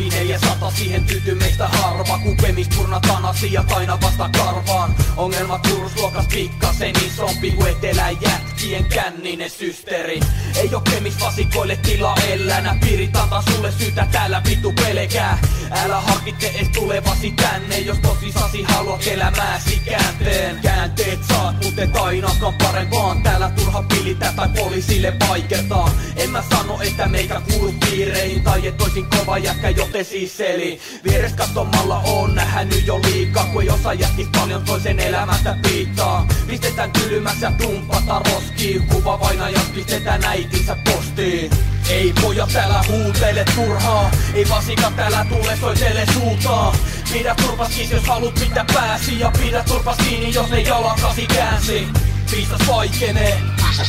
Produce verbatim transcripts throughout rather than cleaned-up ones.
Kaikki neljäsataa siihen tyytyy meistä harva, kun kemispurnataan asiat aina vasta karvaan. Ongelma Turusluokas pikkasen isompi kuin etelän jätkien känninen systeri. Ei oo kemisvasikoille tila ellänä, piirit antaa sulle syytä täällä vittu pelkää. Älä harkitse ees tulevasi tänne, jos tosissasi haluat elämääsi käänteen. Käänteet saat, mut et ainakaan parempaan. Täällä turha pilitä tai poliisille vaiketaa. En mä sano, että meikä kuulu piireihin tai et oisin kova jätkä, joten siis seli. Vieres katsomalla on nähnyt jo liikaa, kun ei osaa jätkis paljon toisen elämästä piittaa. Pistetään kylmäks ja tumpata roskiin, kuva vainajat pistetään äitinsä postiin. Ei pojat täällä huutele turhaa, ei vasika täällä tule soitele suutaan. Pidä turpas kiinni jos haluut pitää pääsi, ja pidä turpas kiinni jos ne jalakasi käänsi. Viisas vaikenee,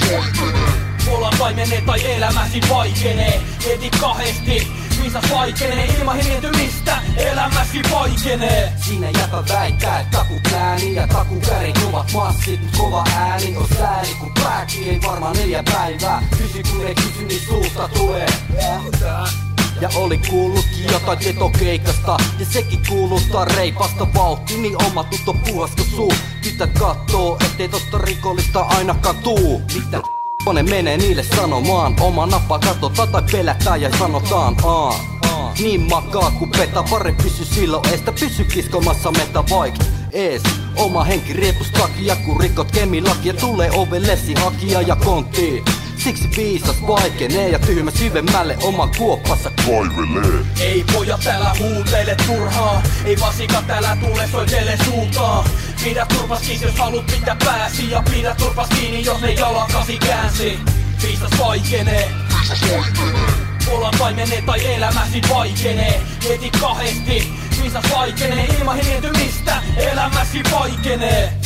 Polan paimenee tai elämäsi vaikenee. Mieti kahdesti, viisas vaikenee, ilman hiljentymistä elämäsi vaikenee. Sinä jäpä väittää, että takuplääni ja takukärin ovat massit. Kova ääni on sääli, kun pääki ei varmaan neljä päivää. Kysy kun ei kysy, niin suusta tulee. Ja oli kuullutkin jotain getokeikasta, ja sekin kuuluttaa reipasta vauhti. Niin oma tutto puhasko suu. Tytöt kattoo, ettei tosta rikollista ainakaan tuu. Mitä kone menee niille sanomaan? Oma nappa katsotaan tai pelätään ja sanotaan aa. Niin makaa ku peta, pare pysy silloin eestä. Pysy kiskomassa metä vaik ees. Oma henki riepus takia, kun rikot kemilakia. Tulee ovellesi hakija ja konttiin. Siksi viisas vaikenee ja tyhmä syvemmälle oma kuoppassa kaivelee. Ei pojat täällä huutele turhaa, ei vasika täällä tule soitele suutaan. Pidä turpas kiinni jos haluut pitää pääsi, ja pidä turpas kiinni jos ne jalakasi käänsi. Viisas vaikenee, Polan paimenee tai elämäsi vaikenee. Mieti kahdesti, viisas vaikenee, ilman hiljentymistä elämäsi vaikenee.